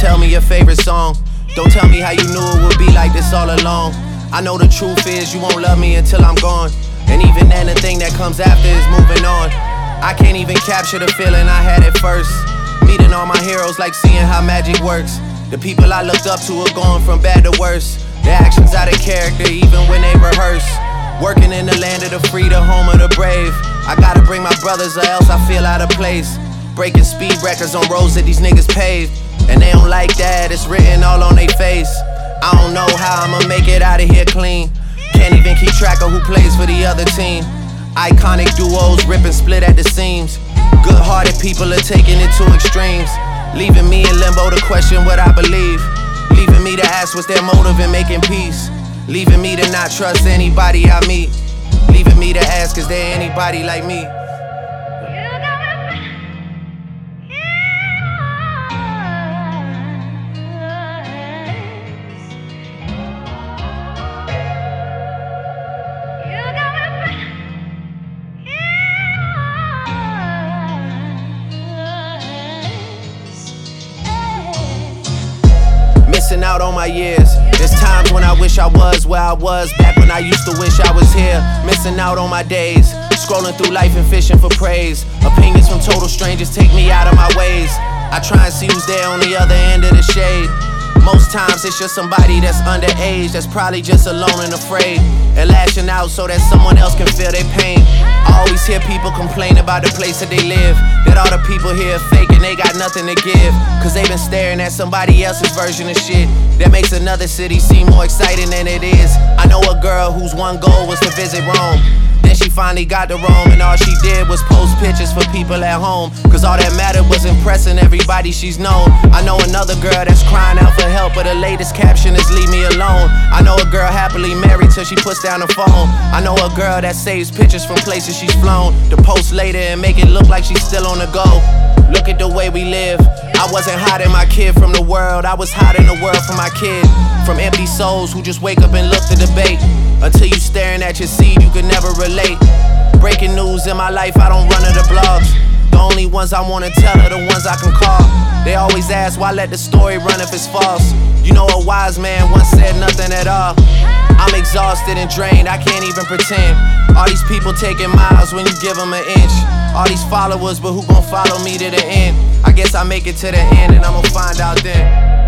tell me your favorite song. Don't tell me how you knew it would be like this all along. I know the truth is you won't love me until I'm gone. And even then the thing that comes after is moving on. I can't even capture the feeling I had at first. Meeting all my heroes like seeing how magic works. The people I looked up to are going from bad to worse. Their actions out of character even when they rehearse. Working in the land of the free, the home of the brave. I gotta bring my brothers or else I feel out of place. Breaking speed records on roads that these niggas paved. And they don't like that, it's written all on their face. I don't know how I'ma make it out of here clean. Can't even keep track of who plays for the other team. Iconic duos rip and split at the seams. Good-hearted people are taking it to extremes. Leaving me in limbo to question what I believe. Leaving me to ask what's their motive in making peace. Leaving me to not trust anybody I meet. Leaving me to ask, is there anybody like me? Missing out on my years. There's times when I wish I was where I was back when I used to wish I was here. Missing out on my days, scrolling through life and fishing for praise. Opinions from total strangers take me out of my ways. I try and see who's there on the other end of the shade. Most times it's just somebody that's underage, that's probably just alone and afraid, and lashing out so that someone else can feel their pain. I always hear people complain about the place that they live, that all the people here are fake and they got nothing to give, cause they've been staring at somebody else's version of shit that makes another city seem more exciting than it is. I know a girl whose one goal was to visit Rome. Then she finally got to Rome and all she did was post pictures for people at home, cause all that mattered was impressing everybody she's known. I know another girl that's crying out for help, but her latest caption is leave me alone. I know a girl happily married till she puts down the phone. I know a girl that saves pictures from places she's flown to post later and make it look like she's still on the go. Look at the way we live. I wasn't hiding my kid from the world, I was hiding the world from my kid. From empty souls who just wake up and look to debate. Until you staring at your seed, you can never relate. Breaking news in my life, I don't run to the blogs. The only ones I wanna tell are the ones I can call. They always ask, why let the story run if it's false? You know a wise man once said nothing at all. I'm exhausted and drained, I can't even pretend. All these people taking miles when you give them an inch. All these followers, but who gon' follow me to the end? I guess I make it to the end and I'ma find out then.